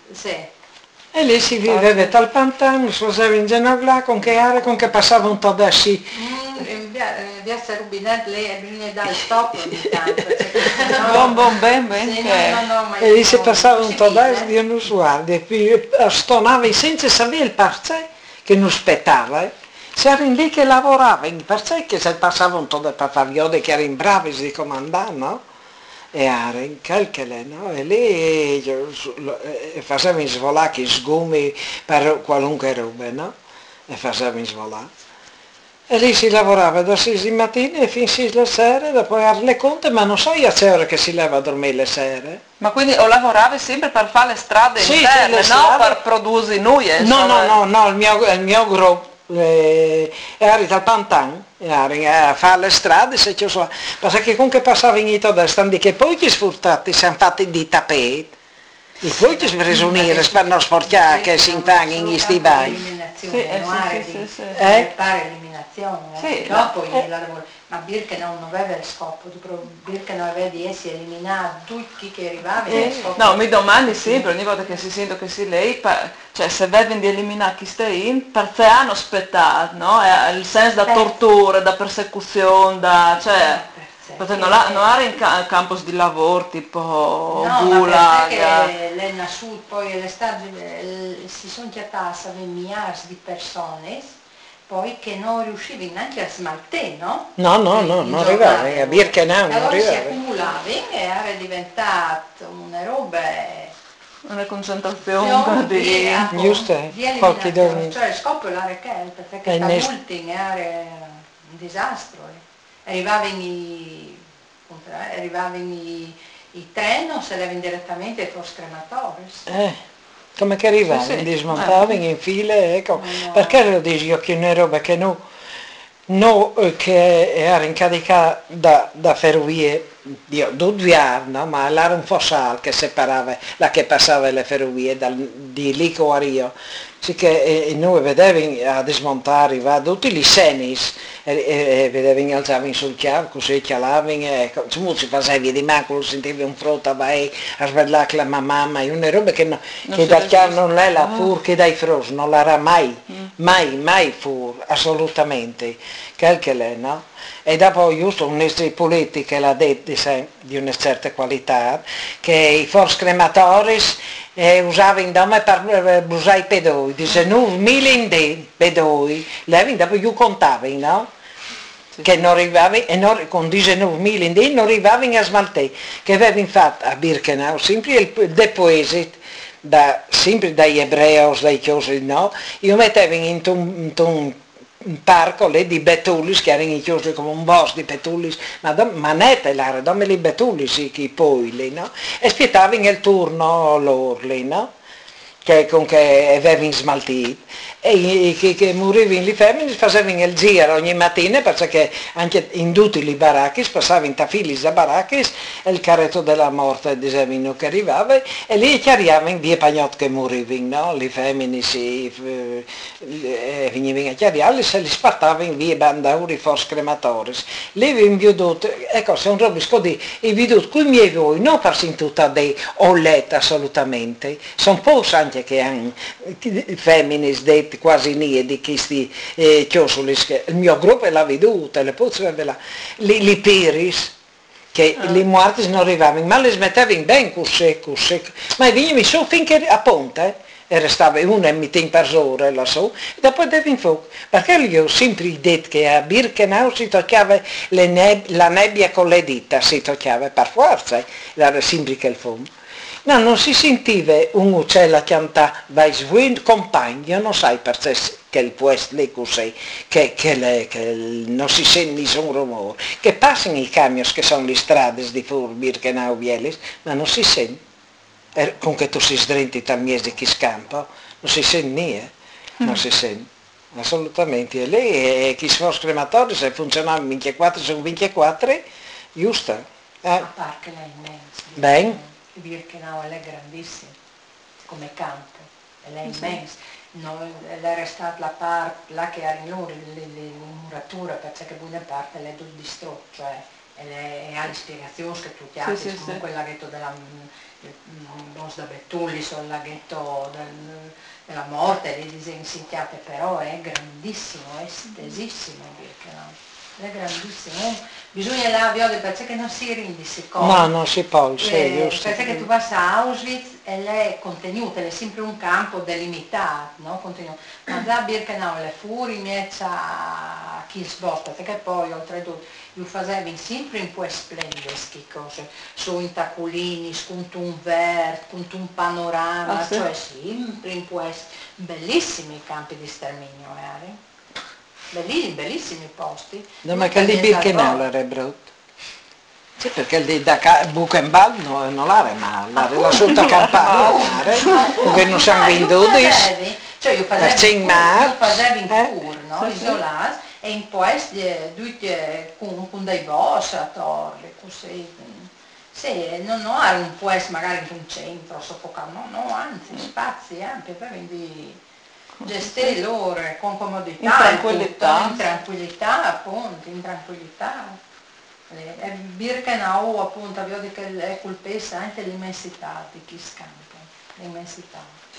Sì. E lì si viveva dal pantano, si faceva in genogla con che aria, con che passava un po' da sci. In piazza Rubinetto lei bisogna dare stop ogni tanto. Ben, Sì, che... ma E lì si io passava un po' da possibile. di inusuale, e poi stonava senza sapere il parcè che non spettava. C'era lì che lavorava, in parcè che se passava un po' da papagliode che erano bravi di comandare, no? E era in calcele, no? E lì faceva in svolare che sgumi per qualunque roba, no? E faceva in svolare. E lì si lavorava da 6 di mattina e fino a 6 la sera, dopo alle conte, ma non so io a che ora che si leva a dormire le sere. Ma quindi o lavoravi sempre per fare le strade Sì, interne, le no? strade. Per produrre noi, No, insomma. no, il mio gruppo era dal Pantan, era a fare le strade, se ci so, perché comunque passava in Italia, stando che poi gli sfruttati si sono fatti di tappeti, e poi ci si preso unire per non sporcare che si impagano in gli stibai. Eliminazione, Sì. fare eliminazione. Sì, Dopo ma Birkenau non aveva il scopo, Birkenau aveva di essere eliminato tutti che arrivavano. No, mi domandi sempre, ogni volta che si sento che si lei, cioè se vedono di eliminare chi sta in, per te hanno aspettato, no? Il senso da tortura, da persecuzione, cioè, perché non era in campus di lavoro tipo gulag. Perché lei nasce poi si sono chiattate migliaia di persone poi che non riuscivi neanche a smaltire, no? No, non arrivava, a Birkenau non allora si arrivava. accumulava e era diventato una roba Una concentrazione di... Giusto, di qualche giorno. eliminazione, cioè il scopo era quello, perché sta multing era un disastro. Arrivavano i treni, se levano direttamente ai force crematori. Come che arrivavano, dismontavano in file, ecco, perché lo dici io che è una roba che che era incaricata da ferrovie, due anni, ma era un fossale che separava, la che passava le ferrovie di lì che io. Che noi vedevamo a dismontare, tutti i senis, e vedevamo alzavano sul chiaro, così chialavano, e si faceva di macolo, sentivi un frutta, vai a sbellare la mamma, e una roba che dal chiaro non è la fur, che dai fros, non l'era mai fur, assolutamente, che lei, no? E dopo giusto un politica l'ha detto di una certa qualità, che i force crematori usavano nome per usare i pedoi, dice 9.000 pedoi, lei dopo io contavano, no? Che non arrivavano, e con 19.000 non arrivavano a smaltire, che avevano fatto a Birkenau sempre il deposito, sempre dagli ebrei, dai chiusi, no? Io mettevo in un parco lì di betullis che erano chiusi come un bosco di betullis, ma nette l'area, dove li betullis che poi lì, no? E aspettavano il turno loro lì, no? Che avevano smaltito, e che morivano le femmine facevano il giro ogni mattina, perché anche in tutti i baracchi passavano tafili da baracchi e il carretto della morte dicevano che arrivava, e lì chiariavano due pagnotti che morivano, no? Le femmine venivano a chiariarli, se li spartavano via bandauri forse crematori. Lì vi veduto, ecco, se un robo scodi, e veduto qui miei voi, non per tutta dei ho letto assolutamente, sono pochi anche che hanno femmine dette quasi nie di questi chiosoli, il mio gruppo l'ha veduta, le pozze li piris, che le morti non arrivavano, ma le smettevano ben così, ma venivano su finché a ponte, e restava una meeting per ore lassù, e dopo devi in fuoco, perché io ho sempre detto che a Birkenau si toccava la nebbia con le dita, si toccava per forza, era sempre che il fumo. No, non si sentiva un uccello cantare, vai svin compagno, non sai perché che il può essere così, che non si sente nessun rumore, che passano i camion che sono le strade di Birkenau Bielis, ma non si sente. Con che tu si sdrenti dal mese che scampa, non si sente niente, non si sente. Assolutamente. E lei, chi si fa crematori, se funzionava 24 su 24, giusto? A parte lei immensa. Ben. Birkenau è grandissima come campo, è immensa. Era stata la parte là che era in loro, le murature, perché buona parte è tutto distrutto, cioè e ha l'ispirazione che tutti Sì, altri, sì, comunque il laghetto della Bos da Bettulis o il laghetto della morte, le disinsistiate, però è grandissimo, è estesissimo Birkenau, è grandissimo. Bisogna là, perché non si rende secondo. No, non si può, sì, giusto. Perché tu passi a Auschwitz e lei è contenuta, è sempre un campo delimitato, no? Contenuto. Ma da Birkenau le fuori a Kingsbos, perché poi oltretutto io facevo sempre in quei splendidi cose, su in taculini, con un verde, con un panorama, sì? cioè sempre in questi bellissimi campi di sterminio, bellissimi posti. No, ma che di Birkenau era brutto. Sì, perché lì da Buchenwald non l'era male, la sotto campagna, che non siamo venduti. Cioè io facevo in Fur, no? Isolati, e in questi con dei boss attorno, così. Sì, non era un puesto magari in un centro, soffocato, no, anzi, spazi ampi, per quindi gestire loro con comodità, in tranquillità, appunto, in tranquillità. E Birkenau appunto, vedo che è colpessa anche l'immensità di chi scampa, l'immensità.